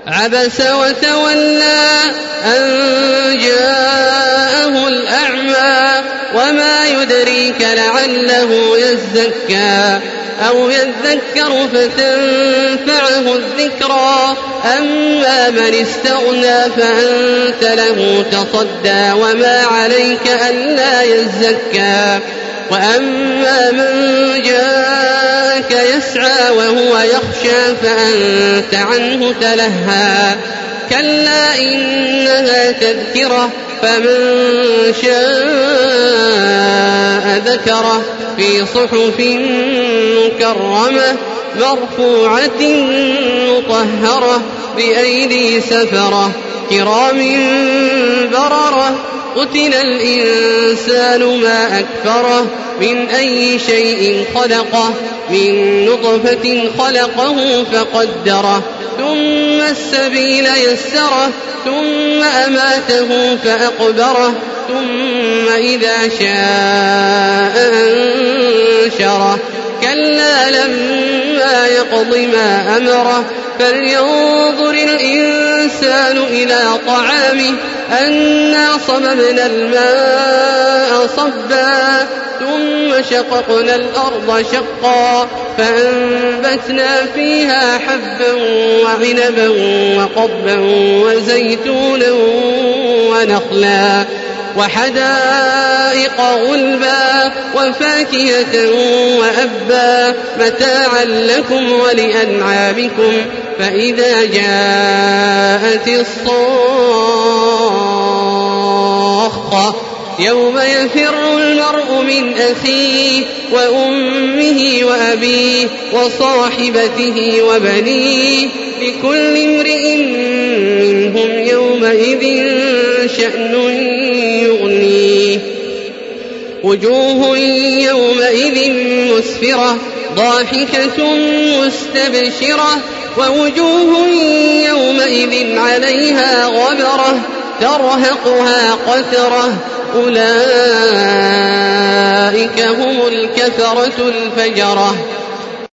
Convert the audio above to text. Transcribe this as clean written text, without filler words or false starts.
عبس وتولى أن جاءه الأعمى وما يدريك لعله يزكى أو يذكر فتنفعه الذكرى أما من استغنى فأنت له تصدى وما عليك ألا يزكى وأما من جاءك يسعى وهو يخشى فأنت عنه تلهى كلا إنها تذكرة فمن شاء ذكره في صحف مكرمة مرفوعة مطهرة بأيدي سفرة كرام بررة قتل الإنسان ما أكفره من أي شيء خلقه من نطفة خلقه فقدره ثم السبيل يسره ثم أماته فأقبره ثم إذا شاء أنشره كلا لما يقض ما أمره فلينظر الإنسان إلى طعامه أنا صببنا الماء صبا ثم شققنا الأرض شقا فأنبتنا فيها حبا وعنبا وقضبا وزيتونا ونخلا وحدائق غلبا وفاكهة وأبا متاعا لكم ولأنعامكم فإذا جاءت الصاخة يوم يفر المرء من أخيه وأمه وأبيه وصاحبته وبنيه لكل امرئ منهم يومئذ شأن يغنيه وجوه يومئذ مسفرة ضاحكة مستبشرة ووجوه يومئذ عليها غبرة ترهقها قترة أولئك هم الكفرة الفجرة